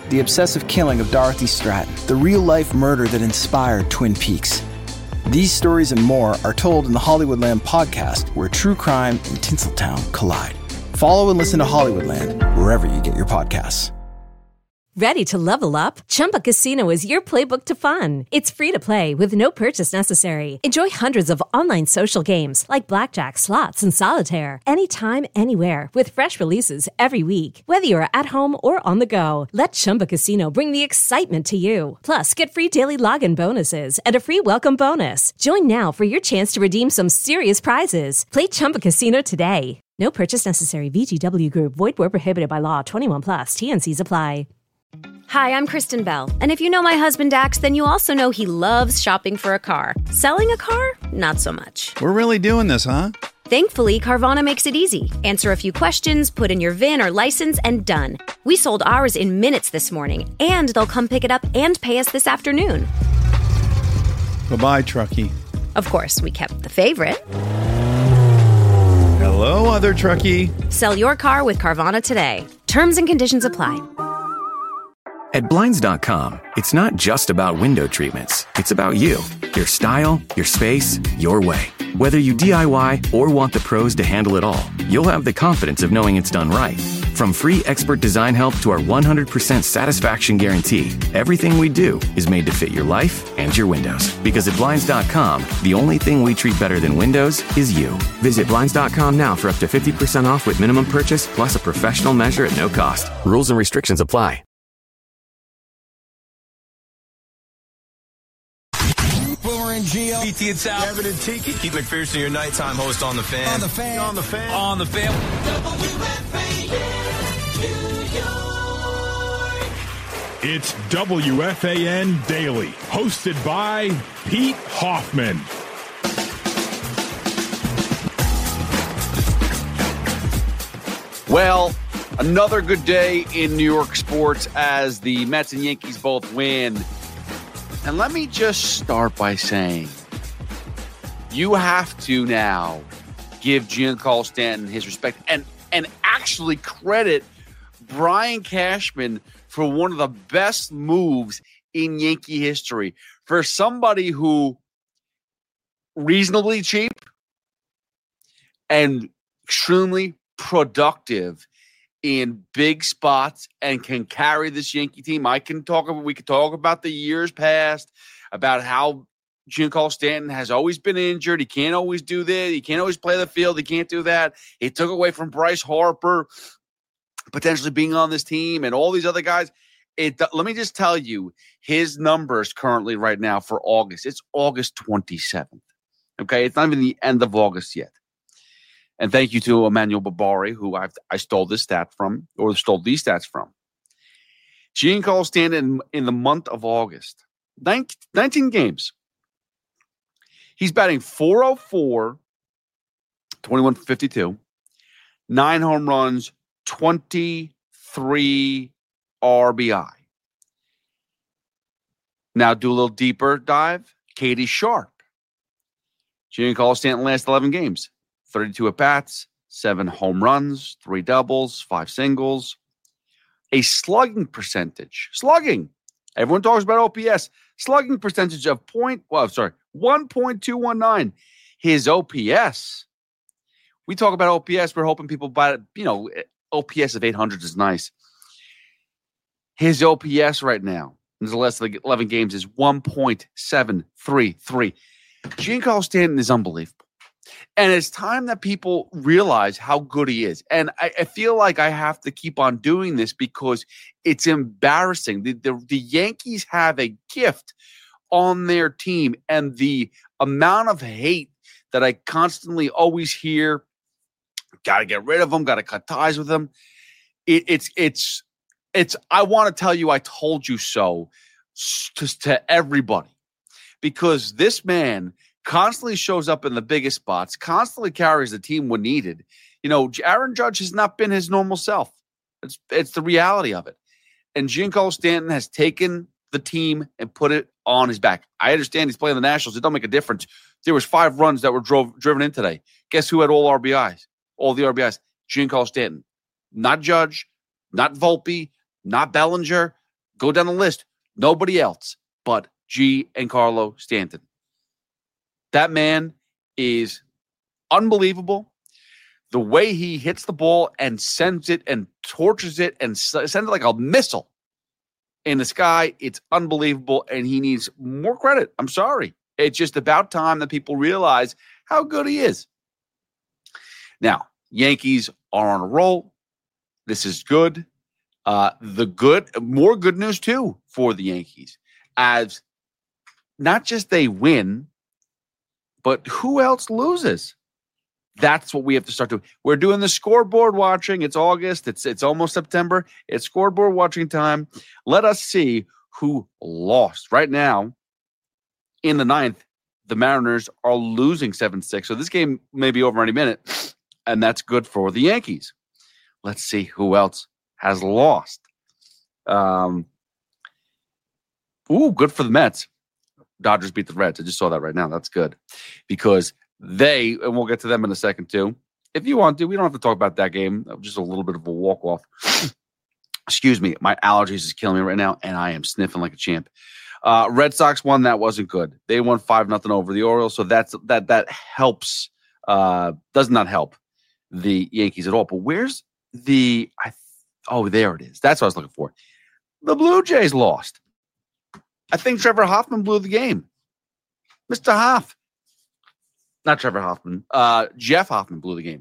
the obsessive killing of Dorothy Stratton, the real-life murder that inspired Twin Peaks. These stories and more are told in the Hollywoodland podcast, where true crime and Tinseltown collide. Follow and listen to Hollywoodland wherever you get your podcasts. Ready to level up? Chumba Casino is your playbook to fun. It's free to play with no purchase necessary. Enjoy hundreds of online social games like blackjack, slots, and solitaire anytime, anywhere with fresh releases every week. Whether you're at home or on the go, let Chumba Casino bring the excitement to you. Plus, get free daily login bonuses and a free welcome bonus. Join now for your chance to redeem some serious prizes. Play Chumba Casino today. No purchase necessary. VGW Group. Void where prohibited by law. 21 plus. T&Cs apply. Hi, I'm Kristen Bell, and if you know my husband Dax, then you also know he loves shopping for a car. Selling a car? Not so much. We're really doing this, huh? Thankfully, Carvana makes it easy. Answer a few questions, put in your VIN or license, and done. We sold ours in minutes this morning, and they'll come pick it up and pay us this afternoon. Bye-bye, truckie. Of course, we kept the favorite. Hello, other truckie. Sell your car with Carvana today. Terms and conditions apply. At Blinds.com, it's not just about window treatments. It's about you, your style, your space, your way. Whether you DIY or want the pros to handle it all, you'll have the confidence of knowing it's done right. From free expert design help to our 100% satisfaction guarantee, everything we do is made to fit your life and your windows. Because at Blinds.com, the only thing we treat better than windows is you. Visit Blinds.com now for up to 50% off with minimum purchase plus a professional measure at no cost. Rules and restrictions apply. Boomer and Gio. BT and Sal. Evan and Tiki. Keith McPherson, your nighttime host on The Fan. On The Fan. On The Fan. On The Fan. It's WFAN Daily, hosted by Pete Hoffman. Well, another good day in New York sports as the Mets and Yankees both win. And let me just start by saying, you have to now give Giancarlo Stanton his respect and actually credit Brian Cashman for one of the best moves in Yankee history. For somebody who reasonably cheap and extremely productive in big spots and can carry this Yankee team. We can talk about the years past, about how Giancarlo Stanton has always been injured. He can't always do this. He can't always play the field. He can't do that. He took away from Bryce Harper potentially being on this team and all these other guys. Let me just tell you his numbers currently right now for August. It's August 27th. Okay, it's not even the end of August yet. And thank you to Emmanuel Barbari, who I stole this stat from, or stole these stats from. Giancarlo Stanton in the month of August, 19 games. He's batting .404, 21 for 52, 9 home runs, 23 RBI. Now do a little deeper dive. Katie Sharp. Giancarlo Stanton last 11 games. 32 at-bats, 7 home runs, 3 doubles, 5 singles. A slugging percentage. Slugging. Everyone talks about OPS. Slugging percentage of 1.219. His OPS. We talk about OPS. We're hoping people buy it. OPS of 800 is nice. His OPS right now, in the last 11 games, is 1.733. Giancarlo Stanton is unbelievable. And it's time that people realize how good he is. And I feel like I have to keep on doing this because it's embarrassing. The Yankees have a gift on their team, and the amount of hate that I constantly always hear, got to get rid of them, got to cut ties with them. It's I want to tell you I told you so to everybody, because this man constantly shows up in the biggest spots, constantly carries the team when needed. Aaron Judge has not been his normal self. It's the reality of it. And Giancarlo Stanton has taken the team and put it on his back. I understand he's playing the Nationals. It don't make a difference. There was 5 runs that were driven in today. Guess who had all RBIs? All the RBIs. Giancarlo Stanton. Not Judge, not Volpe, not Bellinger, Go down the list. Nobody else but Giancarlo Stanton. That man is unbelievable. The way he hits the ball and sends it and torches it and sends it like a missile in the sky, it's unbelievable, and he needs more credit. I'm sorry. It's just about time that people realize how good he is. Now, Yankees are on a roll. This is good. More good news, too, for the Yankees, as not just they win, but who else loses? That's what we have to start doing. We're doing the scoreboard watching. It's August. It's almost September. It's scoreboard watching time. Let us see who lost. Right now, in the ninth, the Mariners are losing 7-6. So this game may be over any minute, and that's good for the Yankees. Let's see who else has lost. Good for the Mets. Dodgers beat the Reds. I just saw that right now. That's good because and we'll get to them in a second too. If you want to, we don't have to talk about that game. Just a little bit of a walk-off. Excuse me. My allergies is killing me right now, and I am sniffing like a champ. Red Sox won. That wasn't good. They won 5-0 over the Orioles, so that helps. Does not help the Yankees at all. But where's there it is. That's what I was looking for. The Blue Jays lost. I think Trevor Hoffman blew the game. Mr. Hoff. Not Trevor Hoffman. Jeff Hoffman blew the game.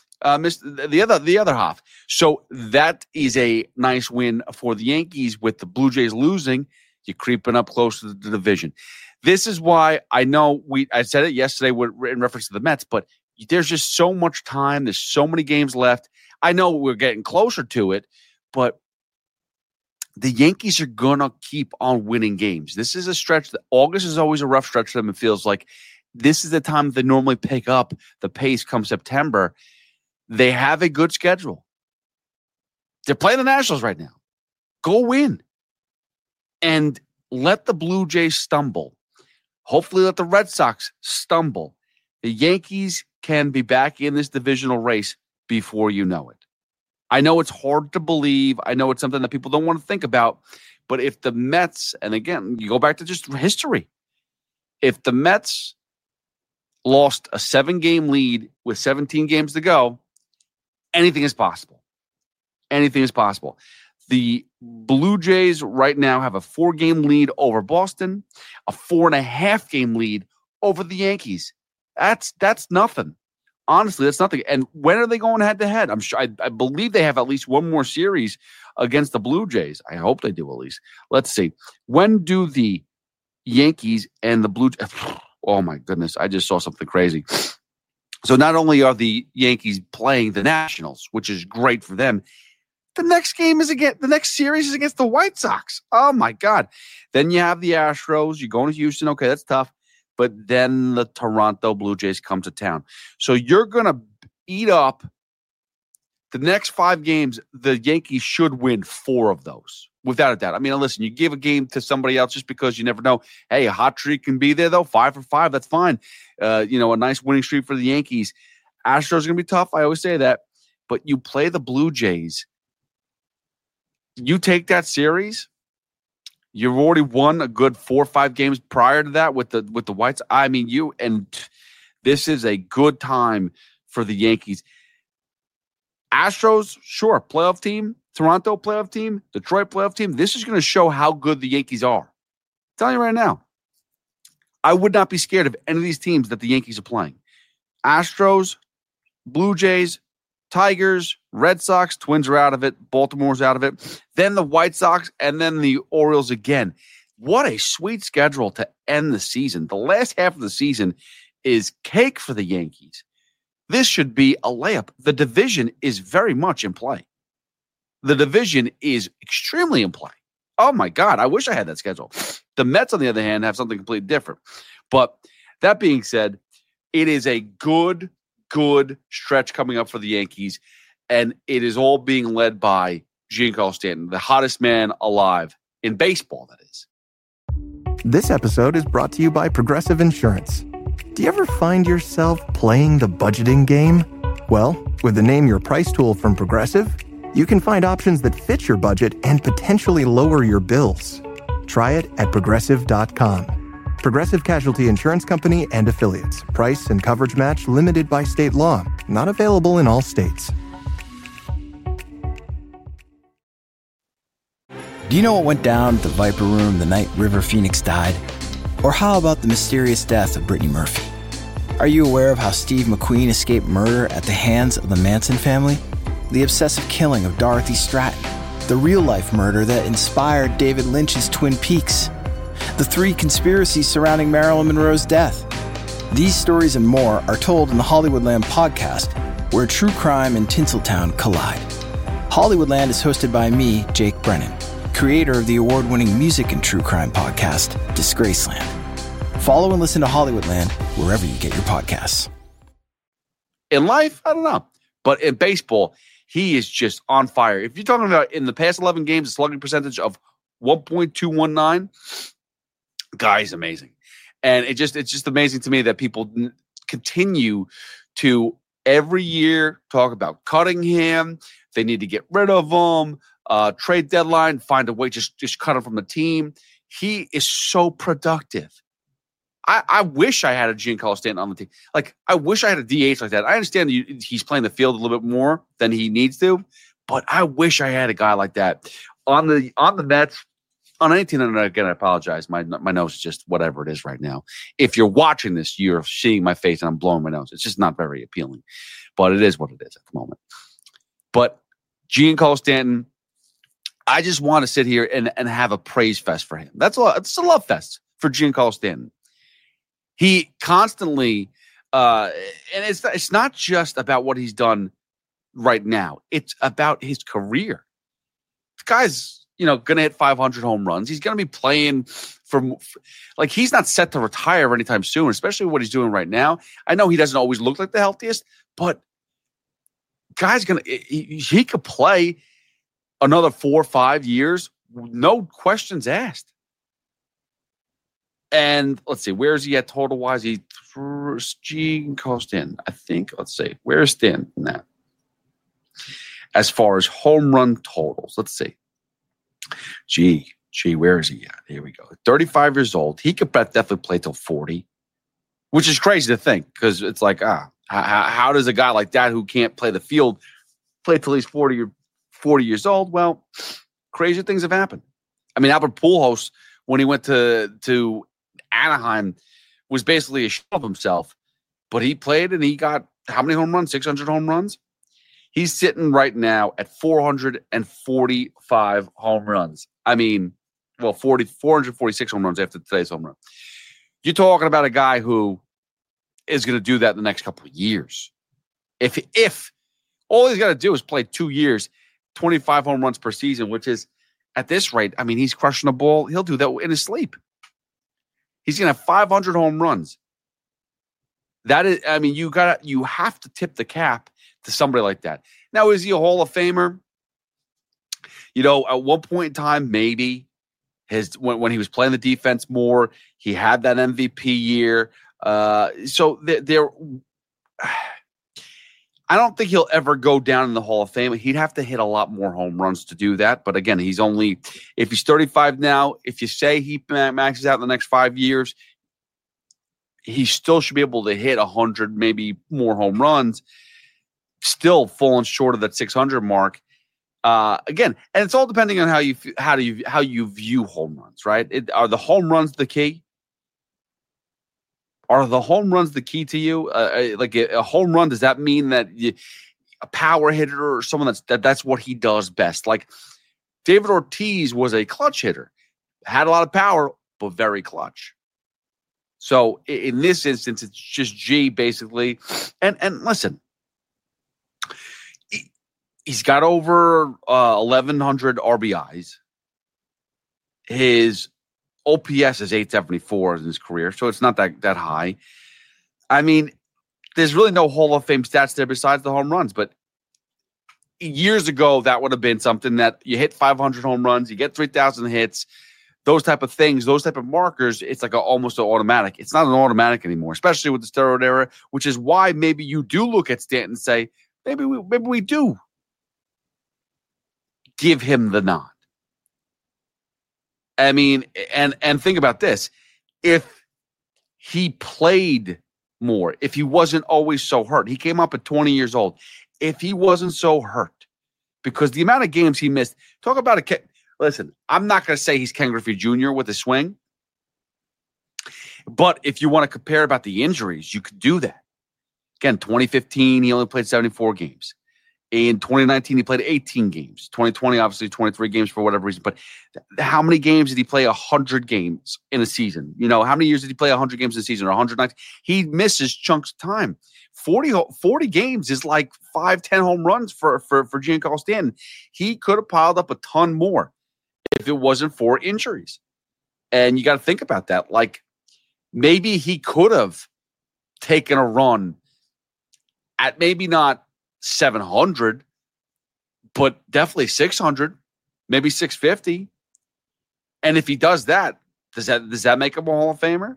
The other Hoff. So that is a nice win for the Yankees. With the Blue Jays losing, you're creeping up close to the division. This is why I know I said it yesterday in reference to the Mets, but there's just so much time. There's so many games left. I know we're getting closer to it, but the Yankees are going to keep on winning games. This is a stretch that August is always a rough stretch for them. It feels like this is the time they normally pick up the pace come September. They have a good schedule. They're playing the Nationals right now. Go win. And let the Blue Jays stumble. Hopefully let the Red Sox stumble. The Yankees can be back in this divisional race before you know it. I know it's hard to believe. I know it's something that people don't want to think about. But if the Mets, and again, you go back to just history. If the Mets lost a 7-game lead with 17 games to go, anything is possible. Anything is possible. The Blue Jays right now have a 4-game lead over Boston, a 4.5-game lead over the Yankees. That's nothing. Honestly, that's nothing. And when are they going head-to-head? I'm sure. I believe they have at least one more series against the Blue Jays. I hope they do at least. Let's see. When do the Yankees and the Blue Jays... Oh, my goodness. I just saw something crazy. So not only are the Yankees playing the Nationals, which is great for them, the next series is against the White Sox. Oh, my God. Then you have the Astros. You're going to Houston. Okay, that's tough. But then the Toronto Blue Jays come to town. So you're going to eat up the next 5 games. The Yankees should win 4 of those, without a doubt. I mean, listen, you give a game to somebody else just because you never know. Hey, a hot streak can be there, though. 5 for 5, that's fine. A nice winning streak for the Yankees. Astros are going to be tough. I always say that. But you play the Blue Jays. You take that series. You've already won a good 4 or 5 games prior to that with the Whites. I mean, this is a good time for the Yankees. Astros, sure, playoff team. Toronto playoff team. Detroit playoff team. This is going to show how good the Yankees are. I'm telling you right now. I would not be scared of any of these teams that the Yankees are playing. Astros, Blue Jays, Tigers, Red Sox, Twins are out of it. Baltimore's out of it. Then the White Sox, and then the Orioles again. What a sweet schedule to end the season. The last half of the season is cake for the Yankees. This should be a layup. The division is very much in play. The division is extremely in play. Oh, my God. I wish I had that schedule. The Mets, on the other hand, have something completely different. But that being said, it is a good stretch coming up for the Yankees, and it is all being led by Giancarlo Stanton, the hottest man alive in baseball, that is. This episode is brought to you by Progressive Insurance. Do you ever find yourself playing the budgeting game? Well, with the Name Your Price tool from Progressive, You can find options that fit your budget and potentially lower your bills. Try it at Progressive.com. Progressive Casualty Insurance Company and Affiliates. Price and coverage match limited by state law. Not available in all states. Do you know what went down at the Viper Room the night River Phoenix died? Or how about the mysterious death of Brittany Murphy? Are you aware of how Steve McQueen escaped murder at the hands of the Manson family? The obsessive killing of Dorothy Stratton? The real-life murder that inspired David Lynch's Twin Peaks? The 3 conspiracies surrounding Marilyn Monroe's death? These stories and more are told in the Hollywoodland podcast, where true crime and Tinseltown collide. Hollywoodland is hosted by me, Jake Brennan, creator of the award-winning music and true crime podcast, Disgraceland. Follow and listen to Hollywoodland wherever you get your podcasts. In life, I don't know. But in baseball, he is just on fire. If you're talking about in the past 11 games, a slugging percentage of 1.219, guy's amazing. And it's just amazing to me that people continue to every year talk about cutting him. They need to get rid of him. Trade deadline, find a way, just cut him from the team. He is so productive. I wish I had a Giancarlo Stanton on the team. Like, I wish I had a DH like that. I understand he's playing the field a little bit more than he needs to, but I wish I had a guy like that on the Mets. On any team, and again, I apologize. My nose is just whatever it is right now. If you're watching this, you're seeing my face and I'm blowing my nose. It's just not very appealing, but it is what it is at the moment. But Giancarlo Stanton, I just want to sit here and have a praise fest for him. That's it's a love fest for Giancarlo Stanton. He constantly, and it's not just about what he's done right now. It's about his career. The guy's, going to hit 500 home runs. He's going to be playing like, he's not set to retire anytime soon, especially what he's doing right now. I know he doesn't always look like the healthiest, but guy's he could play another 4 or 5 years, no questions asked. And let's see, where is he at total wise? He Giancarlo Stanton, I think. Let's see, where's Stanton in that? As far as home run totals, let's see. Gee, where is he at? Here we go. 35 years old. He could definitely play till 40, which is crazy to think, because it's like, how does a guy like that who can't play the field play till he's 40 years old? Well, crazy things have happened. I mean, Albert Pujols, when he went to Anaheim, was basically a shell of himself, but he played and he got how many home runs? 600 home runs. He's sitting right now at 445 home runs. I mean, 446 home runs after today's home run. You're talking about a guy who is going to do that in the next couple of years. If all he's got to do is play 2 years, 25 home runs per season, which is at this rate, I mean, he's crushing a ball. He'll do that in his sleep. He's going to have 500 home runs. That is, I mean, you have to tip the cap to somebody like that. Now, is he a Hall of Famer? At one point in time, maybe when he was playing the defense more, he had that MVP year. So there, I don't think he'll ever go down in the Hall of Fame. He'd have to hit a lot more home runs to do that. But again, if he's 35 now, if you say he maxes out in the next 5 years, he still should be able to hit 100, maybe more home runs, still falling short of that 600 mark. Again, and it's all depending on how you view home runs, right? Are the home runs the key? Are the home runs the key to you? Like a home run, does that mean that a power hitter or someone that's what he does best? Like David Ortiz was a clutch hitter, had a lot of power, but very clutch. So in this instance, it's just G basically. And listen, he's got over 1,100 RBIs. His OPS is 874 in his career, so it's not that high. I mean, there's really no Hall of Fame stats there besides the home runs, but years ago, that would have been something that you hit 500 home runs, you get 3,000 hits, those type of things, those type of markers, it's like almost an automatic. It's not an automatic anymore, especially with the steroid era, which is why maybe you do look at Stanton and say, maybe we do. give him the nod. I mean, and think about this. If he played more, if he wasn't always so hurt, he came up at 20 years old. If he wasn't so hurt, because the amount of games he missed, talk about listen, I'm not going to say he's Ken Griffey Jr. with a swing, but if you want to compare about the injuries, you could do that. Again, 2015, he only played 74 games. In 2019, he played 18 games. 2020, obviously, 23 games for whatever reason. But how many games did he play 100 games in a season? You know, how many years did he play 100 games in a season or 190? He misses chunks of time. 40 games is like 5-10 home runs for Giancarlo Stanton. He could have piled up a ton more if it wasn't for injuries. And you got to think about that. Like, maybe he could have taken a run at maybe not 700, but definitely 600, maybe 650. And if he does that, does that make him a Hall of Famer?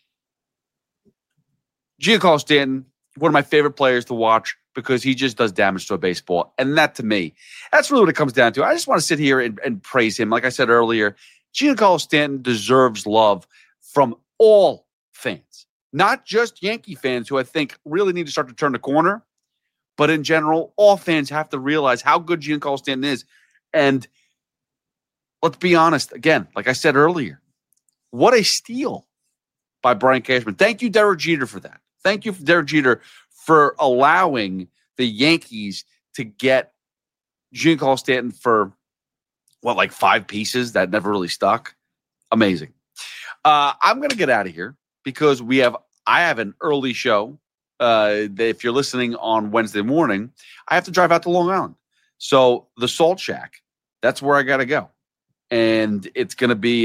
Giancarlo Stanton, one of my favorite players to watch because he just does damage to a baseball. And that, to me, that's really what it comes down to. I just want to sit here and praise him. Like I said earlier, Giancarlo Stanton deserves love from all fans, not just Yankee fans who I think really need to start to turn the corner. But in general, all fans have to realize how good Giancarlo Stanton is. And let's be honest, again, like I said earlier, what a steal by Brian Cashman. Thank you, Derek Jeter, for that. Thank you, Derek Jeter, for allowing the Yankees to get Giancarlo Stanton for, like 5 pieces that never really stuck. Amazing. I'm going to get out of here because I have an early show. If you're listening on Wednesday morning, I have to drive out to Long Island. So the Salt Shack, that's where I got to go. And it's going to be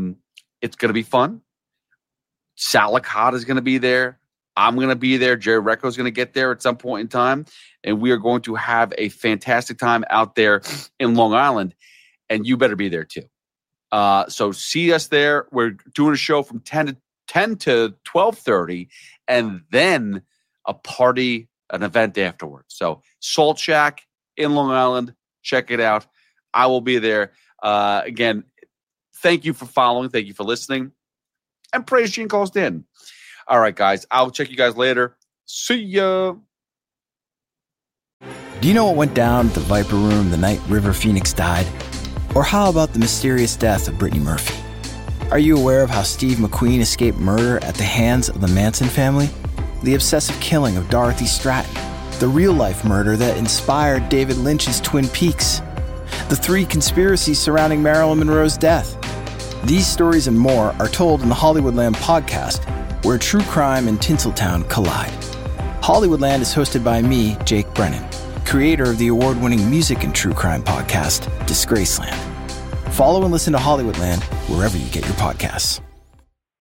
fun. Salicot is going to be there. I'm going to be there. Jerry Recco is going to get there at some point in time. And we are going to have a fantastic time out there in Long Island. And you better be there too. So see us there. We're doing a show from 10 to 12:30. And then a party, an event afterwards. So Salt Shack in Long Island, check it out. I will be there. Again, thank you for following. Thank you for listening. And praise Giancarlo Stanton. All right, guys. I'll check you guys later. See ya. Do you know what went down at the Viper Room the night River Phoenix died? Or how about the mysterious death of Brittany Murphy? Are you aware of how Steve McQueen escaped murder at the hands of the Manson family? The obsessive killing of Dorothy Stratton, the real-life murder that inspired David Lynch's Twin Peaks, the 3 conspiracies surrounding Marilyn Monroe's death. These stories and more are told in the Hollywoodland podcast, where true crime and Tinseltown collide. Hollywoodland is hosted by me, Jake Brennan, creator of the award-winning music and true crime podcast, Disgraceland. Follow and listen to Hollywoodland wherever you get your podcasts.